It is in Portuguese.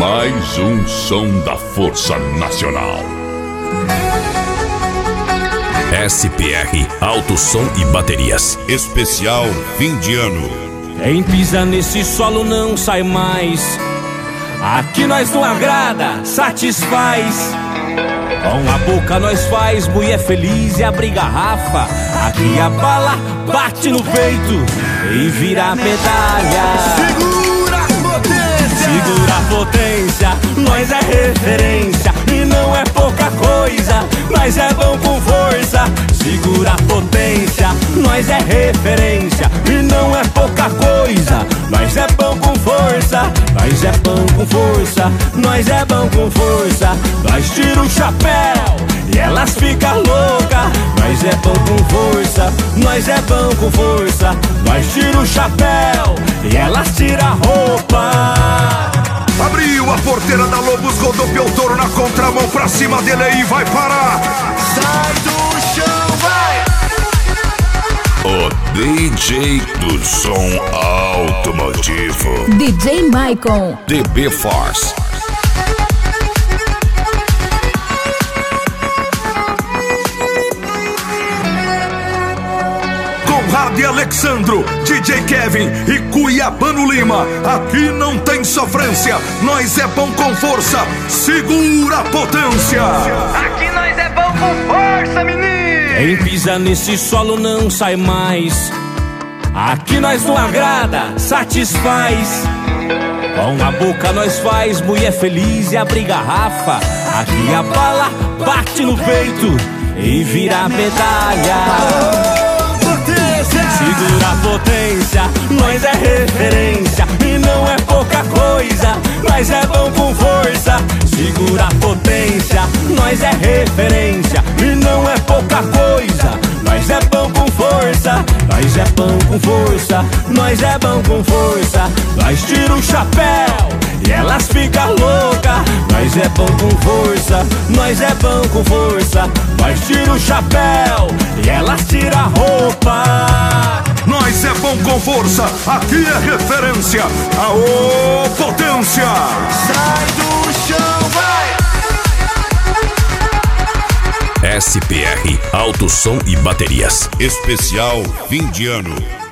Mais um som da Força Nacional. SPR Alto Som e Baterias. Especial fim de ano. Quem pisa nesse solo não sai mais. Aqui nós não agrada, satisfaz. Com a boca nós faz mulher feliz e abre garrafa. Aqui a bala bate no peito e vira a medalha. Segura a potência! Segura a potência, nós é referência. E não é pouca coisa, nós é bom com força. Segura a potência, nós é referência. E não é pouca coisa, nós é bom com força. Nós é bom com força, nós é bom com força. Nós tira o chapéu e elas ficam loucas. Nós é bom com força, nós é bom com força. Nós tira o chapéu e elas tiram a roupa. Abriu a porteira da Lobos, rodopiou o touro na contramão, pra cima dele e vai parar. Sai do chão, vai! O DJ do som automotivo, DJ Maicon, DB Force. Conrado e Alexandro, DJ Kevin e Cuiabano Lima. Aqui não tem sofrência, nós é bom com força. Segura a potência. Aqui nós é bom com força, menino. Quem pisa nesse solo não sai mais. Aqui nós não agrada, satisfaz. Com a boca nós faz mulher feliz e abre garrafa. Aqui a bala bate no peito e vira a medalha. Segura a potência, nós é referência. E não é pouca coisa, nós é bom com força. Segura a potência, nós é referência. E não é pouca coisa, nós é bom com força. Nós é bom com força, nós é bom com força. Nós tira o chapéu e elas ficam loucas. Nós é bom com força, nós é bom com força. Nós tira o chapéu e elas tiram a roupa. Nós é bom com força, aqui é referência. Aô, potência! Sai do chão, vai! SPR Alto Som e Baterias. Especial fim de ano.